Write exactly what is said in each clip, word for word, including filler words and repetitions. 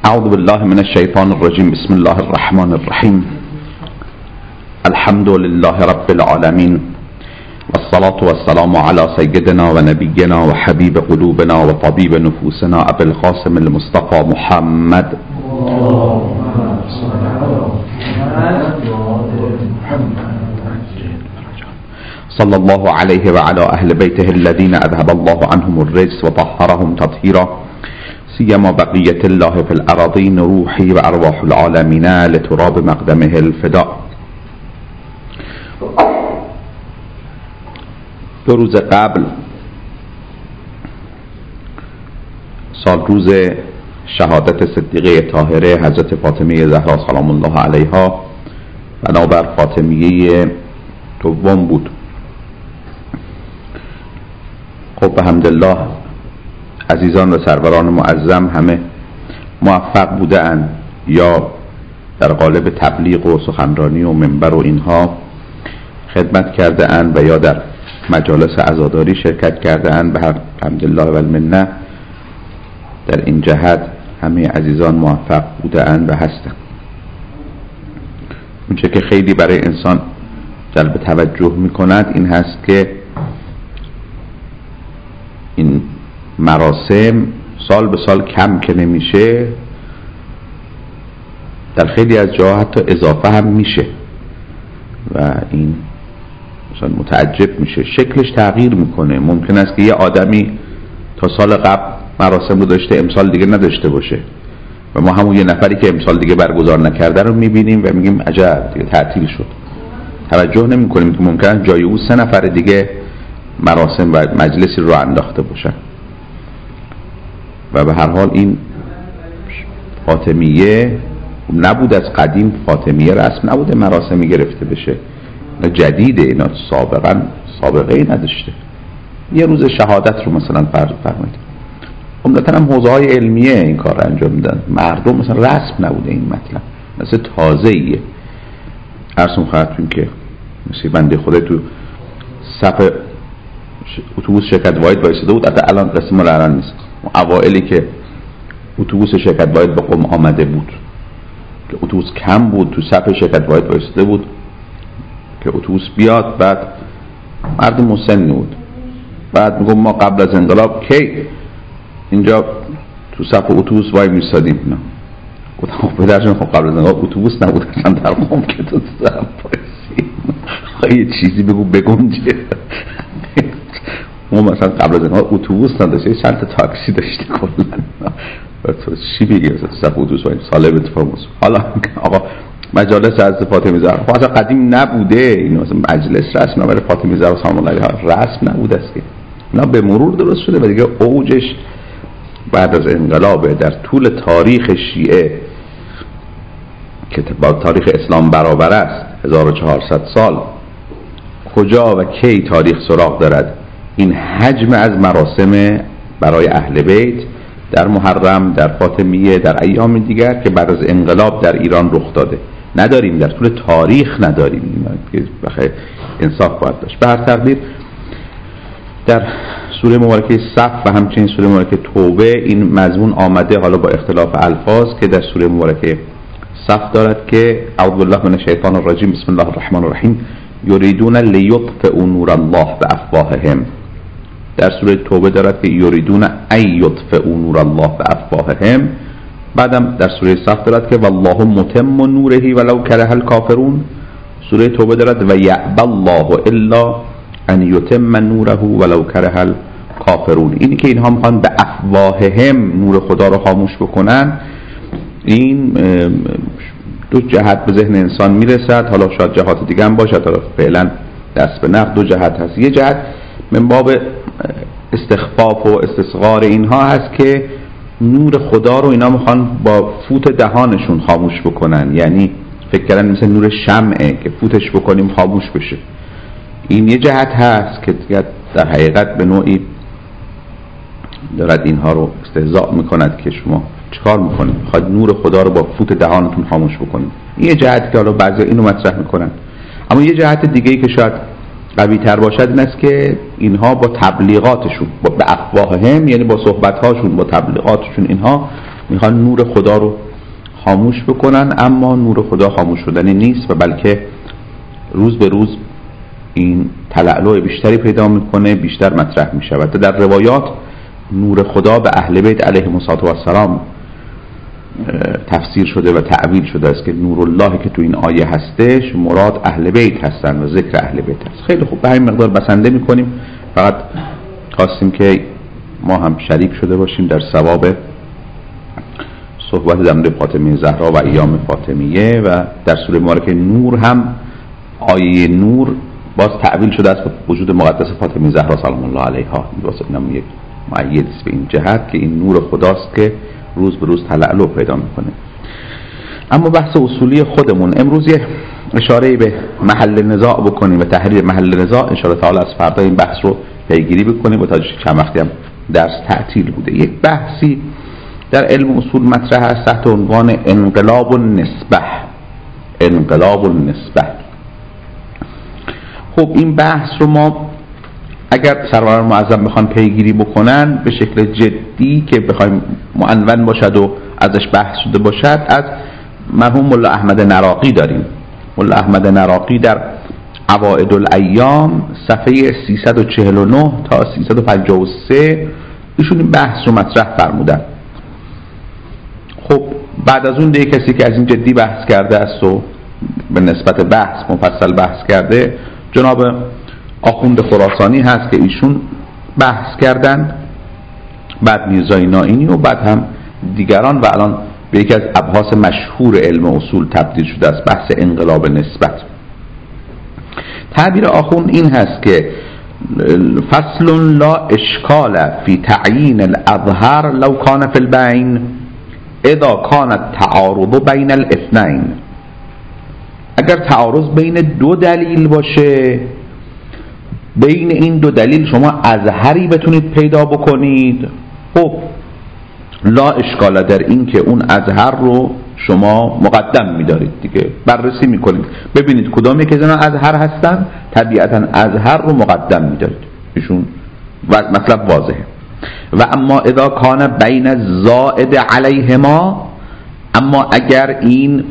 اعوذ بالله من الشیطان الرجیم. بسم الله الرحمن الرحیم. الحمد لله رب العالمین والصلاة والسلام على سيدنا و نبینا و حبیب قلوبنا و طبیب نفوسنا ابی القاسم المصطفى محمد صلى الله عليه وعلى أهل بيته الذين أذهب الله عنهم الرجس وطهرهم تطهيرا، سيما بقية الله في الأراضين روحي وأرواح العالمين لتراب مقدمه الفداء. دو روز قبل سال روز شهادت صدیقه طاهره حضرت فاطمه زهرا سلام الله علیها بنابر فاطمیه دوم بود. خب به حمدالله عزیزان و سروران معظم همه موفق بودند، یا در قالب تبلیغ و سخنرانی و منبر و اینها خدمت کرده اند و یا در مجالس عزاداری شرکت کرده اند. به حمدالله و المنه در این جهت همه عزیزان موفق بوده اند و هستند. اونچه که خیلی برای انسان جلب توجه می کند این هست که این مراسم سال به سال کم که نمیشه، در خیلی از جاها حتی اضافه هم میشه و این مثلا متعجب میشه، شکلش تغییر میکنه. ممکن است که یه آدمی تا سال قبل مراسم رو داشته امسال دیگه نداشته باشه و ما همون یه نفری که امسال دیگه برگزار نکرده رو میبینیم و میگیم عجب دیگه تعطیل شد. توجه نمی کنیم که ممکن جای او سه نفر دیگه مراسم و مجلسی رو انداخته باشن. و به هر حال این فاطمیه نبود، از قدیم فاطمیه رسم نبوده مراسمی گرفته بشه، جدیده، اینا سابقا سابقه ای نداشته. یه روز شهادت رو مثلا فرض فرمایید، عمدتاً هم حوزه های علمیه این کار رو انجام میدن، مردم مثلا رسم نبوده این مطلب، مثل تازه ایه. عرض خواهدتون که مثل بنده خدا تو صف اتوبوس شرکت واحد وایساده بود، حتی الان قسم الان نیست، اوائلی که اتوبوس شرکت واحد به قم آمده بود که اتوبوس کم بود، تو صف شرکت واحد وایساده بود که اتوبوس بیاد. بعد مرد مسنی بود، بعد میگم ما قبل از انقلاب کی اینجا تو صف اتوبوس وای میسادیم. نه گفتم خب پدرجان، خب قبل از انقلاب اتوبوس نبود اصلا در قم که تو صف وایسیم، یه چیزی بگو بگنجه. ما مثلا قبل از انقلاب اتوبوس نداشته، چند تا تاکسی داشته کلا. تو چی بگی مثلا صف اتوبوس وای سالم اتفاق بود. حالا آقا مجالس از فاطمه زهرا خب اصلا قدیم نبوده، این مثلا مجلس رسم برای فاطمه زهرا سلام الله علیها رسم نبوده است که اینا به مرور درست شده و دیگه اوجش بعد از انقلاب. در طول تاریخ شیعه که با تاریخ اسلام برابر است هزار و چهارصد سال، کجا و کی تاریخ سراغ دارد این حجم از مراسم برای اهل بیت در محرم، در فاطمیه، در ایام دیگر که بعد از انقلاب در ایران رخ داده؟ نداریم، در طول تاریخ نداریم. بخیر انصاف باید داشت. به هر تقدیر در سوره مبارکه صف و همچنین سوره مبارکه توبه این مضمون آمده، حالا با اختلاف الفاظ، که در سوره مبارکه صف دارد که اعوذ بالله من الشیطان الرجیم بسم الله الرحمن الرحیم یریدون لیطفئوا نور الله بافواههم. در سوره توبه دارد که یریدون ای یطفئوا نور الله بافواههم. بعدم در سوره صف دارد که والله متم نوره ولو کره الکافرون. سوره توبه دارد و یأبی الله الا ان یتم نوره ولو کره الکافرون. اینی که اینها میخوان به افواههم نور خدا رو خاموش بکنن، این دو جهت به ذهن انسان میرسد. حالا شاید جهات دیگه هم باشد، حالا فعلا دست به نقد دو جهت هست. یه جهت من باب استخفاف و استصغار اینها هست که نور خدا رو اینا میخوان با فوت دهانشون خاموش بکنن، یعنی فکر کردن مثل نور شمعه که فوتش بکنیم خاموش بشه. این یه جهت هست که در حقیقت به نوعی دارد اینها رو استهزاء میکند که شما چیکار میکنید، میخواید نور خدا رو با فوت دهانتون خاموش بکنید. این یه جهت که حالا بعضی اینو مطرح میکنن. اما یه جهت دیگه ای که شاید قوی تر باشد این است که اینها با تبلیغاتشون، با به افواههم، یعنی با صحبتهاشون، با تبلیغاتشون، اینها میخوان نور خدا رو خاموش بکنن، اما نور خدا خاموش شدنی نیست و بلکه روز به روز این تلألؤ بیشتری پیدا میکنه، بیشتر مطرح میشود. در روایات نور خدا به اهل بیت علیهم السلام تفسیر شده و تعبیر شده است که نور الله که تو این آیه هستش مراد اهل بیت هستن و ذکر اهل بیت هست. خیلی خوب، به همین مقدار بسنده میکنیم. فقط خواستیم که ما هم شریک شده باشیم در ثواب صحبت در مورد فاطمه زهرا و ایام فاطمیه. و در سوره مبارکه نور هم آیه نور باز تعبیر شده است به وجود مقدس فاطمه زهرا سلام الله علیها. واسه اینم یک مؤید است به این جهت که این نور خداست که روز به روز تلألؤ پیدا میکنه. اما بحث اصولی خودمون امروز یه اشاره به محل نزاع بکنیم و تحریر محل نزاع ان شاء الله تعالی از فردا این بحث رو پیگیری بکنیم و تا چند وقتی هم درس تعطیل بوده. یک بحثی در علم اصول مطرح است تحت عنوان انقلاب النسبه. انقلاب النسبه. خب این بحث رو ما اگر سروران معظم بخوان پیگیری بکنن به شکل جدی که بخوایم معنون باشد و ازش بحث شده باشد، از مرحوم ملا احمد نراقی داریم. ملا احمد نراقی در عوائد الایام صفحه سیصد و چهل و نه تا سیصد و پنجاه و سه ایشون این بحث رو مطرح فرمودن. خب بعد از اون دیگه کسی که از این جدی بحث کرده است و به نسبت بحث مفصل بحث کرده جناب آخوند خراسانی هست که ایشون بحث کردن، بعد میرزای نائینی و بعد هم دیگران و الان به یکی از ابحاث مشهور علم اصول تبدیل شده است، بحث انقلاب نسبت. تعبیر آخوند این هست که فصل لا اشکال فی تعیین الاظهر لو کان فی البین اذا کان التعارض بین الاثنین. اگر تعارض بین دو دلیل باشه، بین این دو دلیل شما اظهری بتونید پیدا بکنید، خب لا اشکال در این که اون اظهر رو شما مقدم می‌دارید دیگه، بررسی می‌کنید ببینید کدام یک از اینا اظهر هستن، طبیعتاً اظهر رو مقدم می‌دارید. ایشون مطلب واضحه. و اما اذا کان بین الزائد علیهما، اما اگر این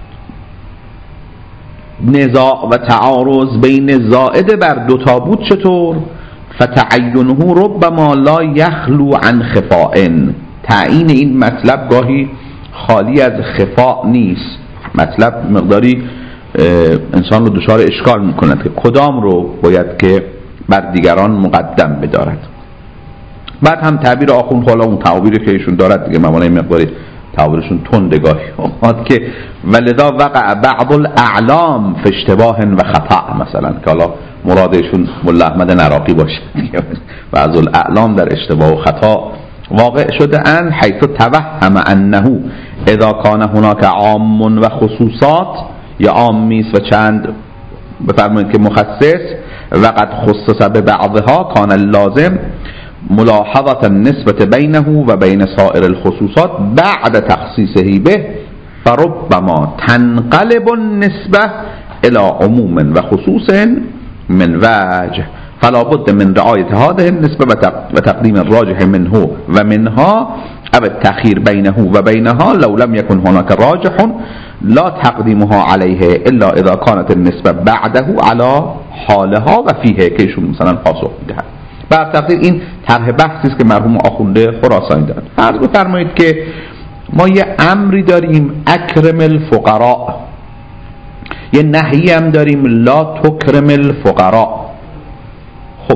نزاع و تعارض بین زائد بر دو تا بود چطور؟ فتعینه ربما لا یخلو عن خفاء. تعیین این مطلب گاهی خالی از خفاء نیست. مطلب مقداری انسان رو دچار اشکال میکند که کدام رو باید که بر دیگران مقدم بدارد. بعد هم تعبیر آخوند، حالا اون تعبیری که ایشون دارد دیگه معنی مقداری تعبیرشون تندگاهی اومد که ولذا وقع بعض الاعلام فی اشتباه و خطا، مثلا که حالا مرادشون ملا احمد نراقی باشه. بعض الاعلام در اشتباه و خطا واقع شده ان حیث توهم انه اذا کان هناک عام و خصوصات، یا عامی است و چند بفرمایید که مخصص، وقد خصص ببعضها کان اللازم ملاحظة النسبة بينه وبين سائر الخصوصات بعد تخصيصه به، فربما تنقلب النسبة إلى عموم وخصوص من وجه، فلا بد من رعاية هذه النسبة وتقديم الراجح منه ومنها أو التأخير بينه وبينها لو لم يكن هناك راجح لا تقديمها عليه إلا إذا كانت النسبة بعده على حالها وفيه كيشون مثلا پاسخ میدهد. بر تقدیر این طرح بحثی است که مرحوم آخونده خراسانی دارد. فرض بفرمایید که ما یه امری داریم اکرم الفقراء، یه نهی هم داریم لا تکرم الفقراء. خب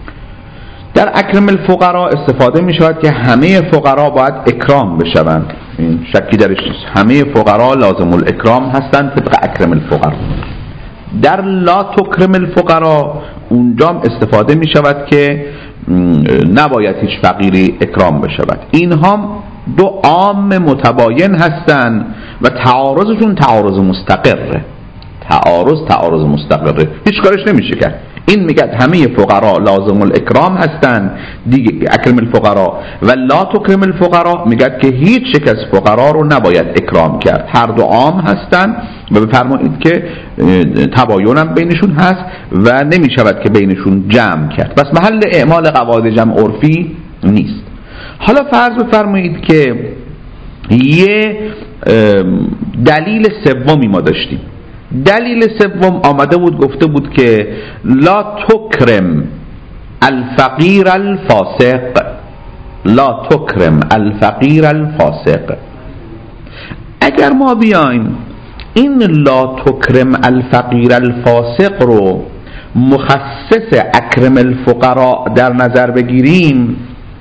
در اکرم الفقراء استفاده می شود که همه فقرا باید اکرام بشوند، این شکی درش نیست، همه فقرا لازم الاکرام هستند طبق اکرم الفقراء. در لا تکرم الفقراء اونجام استفاده می شود که نباید هیچ فقیری اکرام بشود. اینها دو عام متباین هستند و تعارضشون تعارض مستقره. تعارض تعارض مستقره، هیچ کارش نمیشه کرد. این میگه همه فقرا لازم الاکرام هستند دیگه، اکرم الفقرا، و لا تکرم الفقرا میگه که هیچ یک از فقرا رو نباید اکرام کرد. هر دو عام هستند و بفرمایید که تباین هم بینشون هست و نمیشود که بینشون جمع کرد، پس محل اعمال قواعد جمع عرفی نیست. حالا فرض بفرمایید که یه دلیل سومی ما داشتیم. دلیل سوم آمده بود گفته بود که لا تکرم الفقیر الفاسق، لا تکرم الفقیر الفاسق. اگر ما بیایم این لا تکرم الفقیر الفاسق رو مخصص اکرم الفقراء در نظر بگیریم،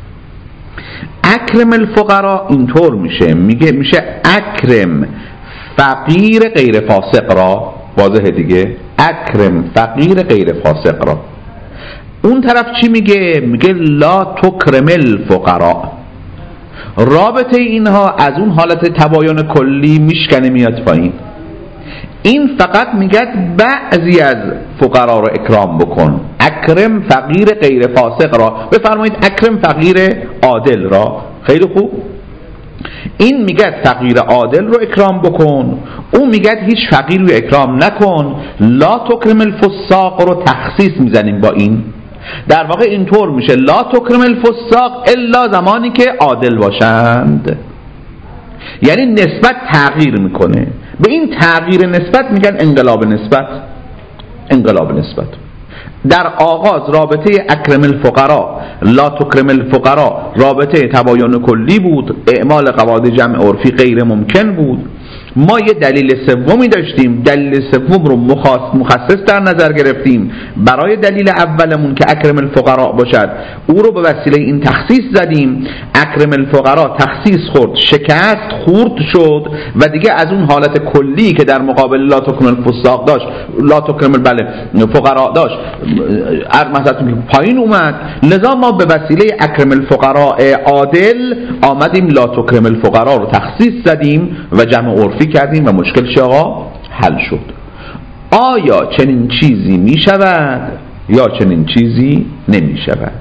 اکرم الفقراء اینطور میشه، میگه میشه اکرم فقیر غیر فاسق را. واضحه دیگه، اکرم فقیر غیر فاسق را. اون طرف چی میگه؟ میگه لا تکرم الفقراء. رابطه اینها از اون حالت تباین کلی میشکنه میاد پایین. این فقط میگه بعضی از فقرا رو اکرام بکن، اکرم فقیر غیر فاسق را. بفرمایید اکرم فقیر عادل را. خیلی خوب، این میگه فقیر عادل رو اکرام بکن، اون میگه هیچ فقیر رو اکرام نکن. لا تکرم الفساق رو تخصیص میزنیم با این. در واقع اینطور میشه لا تکرم الفساق الا زمانی که عادل باشند. یعنی نسبت تغییر میکنه، به این تغییر نسبت میگن انقلاب نسبت. انقلاب نسبت در آغاز رابطه اکرم الفقراء لا تکرم الفقراء رابطه تباین کلی بود، اعمال قواعد جمع عرفی غیر ممکن بود. ما یه دلیل سومی داشتیم، دلیل سوم رو مخصص در نظر گرفتیم برای دلیل اولمون که اکرم الفقراء باشد، او رو به وسیله این تخصیص زدیم. اکرم الفقراء تخصیص خورد، شکست خورد شد و دیگه از اون حالت کلی که در مقابل لا تکرم الفساق داشت، لا تکرم بله فقراء داشت، مثلا پایین اومد. لذا ما به وسیله اکرم الفقراء عادل آمدیم لا تکرم الفقراء رو تخصیص زدیم و جمع عرفی کردیم و مشکل آقا حل شد. آیا چنین چیزی می شود یا چنین چیزی نمی شود؟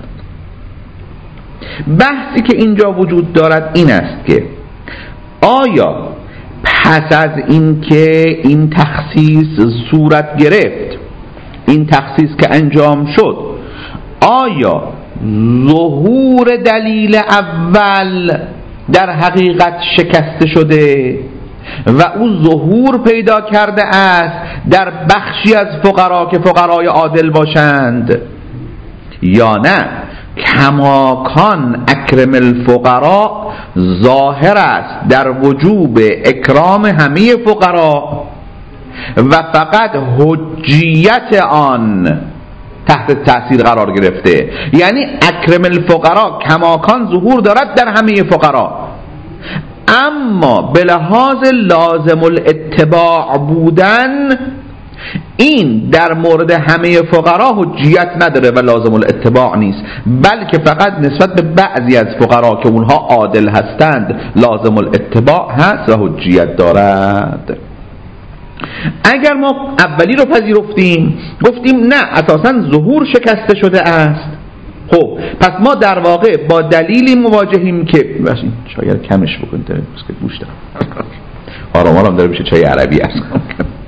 بحثی که اینجا وجود دارد این است که آیا پس از این که این تخصیص صورت گرفت، این تخصیص که انجام شد، آیا ظهور دلیل اول در حقیقت شکسته شده و او ظهور پیدا کرده است در بخشی از فقرا که فقرای عادل باشند، یا نه کماکان اکرم الفقراء ظاهر است در وجوب اکرام همه فقرا و فقط حجیت آن تحت تأثیر قرار گرفته؟ یعنی اکرم الفقراء کماکان ظهور دارد در همه فقرا، اما به لحاظ لازم الاتباع بودن این در مورد همه فقرا حجیت نداره و لازم الاتباع نیست، بلکه فقط نسبت به بعضی از فقرا که اونها عادل هستند لازم الاتباع هست و حجیت دارد. اگر ما اولی رو پذیرفتیم گفتیم نه اساساً ظهور شکسته شده است، خب پس ما در واقع با دلیلی مواجهیم که شاید کمش بکنید داره بسکت گوش دارم آرام آرام داره بشه چای عربی اصلا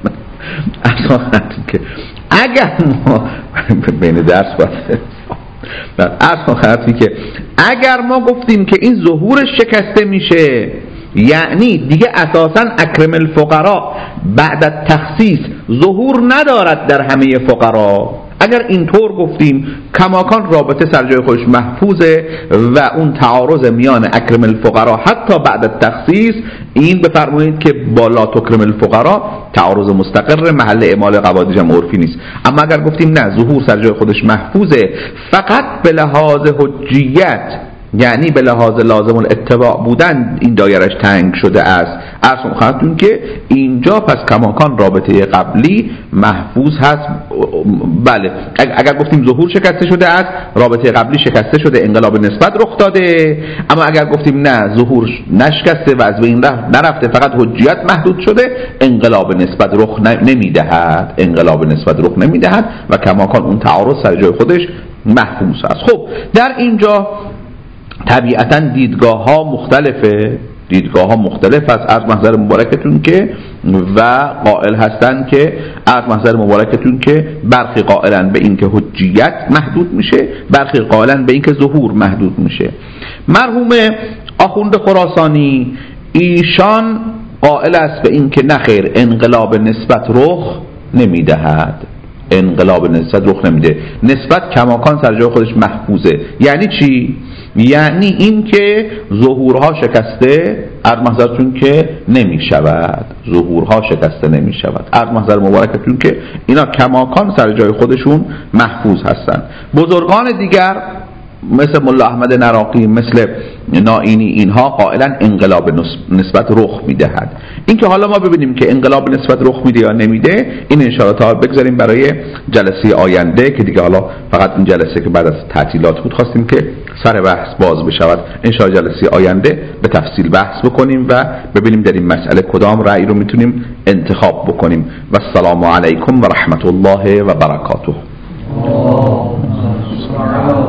که اگر ما بین درس باید اصلا که اگر ما گفتیم که این ظهورش شکسته میشه، یعنی دیگه اساساً اکرم الفقراء بعد از تخصیص ظهور ندارد در همه فقرا. اگر اینطور گفتیم کماکان رابطه سر جای خودش محفوظه و اون تعارض میان اکرم الفقراء حتی بعد از تخصیص این بفرمایید که با لا تکرم الفقراء تعارض مستقر محل اعمال قواعد جمع عرفی نیست. اما اگر گفتیم نه ظهور سر جای خودش محفوظه فقط به لحاظ حجیت، یعنی به لحاظ لازم الاتباع بودن این دایرش تنگ شده است، عرض خواهدتون که اینجا پس کماکان رابطه قبلی محفوظ هست. بله اگر گفتیم ظهور شکسته شده است رابطه قبلی شکسته شده، انقلاب نسبت رخ داده. اما اگر گفتیم نه ظهور نشکسته و از بین نرفته فقط حجیت محدود شده، انقلاب نسبت رخ نمیدهد، انقلاب نسبت رخ نمیدهد و کماکان اون تعارض سر جای خودش محفوظ است. خب در اینجا طبیعتاً دیدگاه ها مختلفه، دیدگاه ها مختلف است. از محضر مبارکتون که و قائل هستن که از محضر مبارکتون که برخی قائلن به این که حجیت محدود میشه، برخی قائلن به این که ظهور محدود میشه. مرحوم آخوند خراسانی ایشان قائل است به این که نخیر، انقلاب نسبت رخ نمیدهد. انقلاب نسبت رخ نمیده، نسبت کماکان سر جای خودش محفوظه. یعنی چی؟ یعنی این که ظهورها شکسته، عرض محضرتون که نمی شود، ظهورها شکسته نمی شود. عرض محضر مبارکتون که اینا کماکان سر جای خودشون محفوظ هستند. بزرگان دیگر مثل ملا احمد نراقی، مثل نائینی، اینها قائلا انقلاب نسبت رخ میدهد. این که حالا ما ببینیم که انقلاب نسبت رخ میده یا نمیده، این انشاءالله تعالی بگذاریم برای جلسه آینده که دیگه حالا فقط این جلسه که بعد از تعطیلات بود خواستیم که سر بحث باز بشود. انشاءالله جلسه آینده به تفصیل بحث بکنیم و ببینیم در این مسئله کدام رأی رو میتونیم انتخاب بکنیم. و السلام علیکم و رحمت الله و برکاته.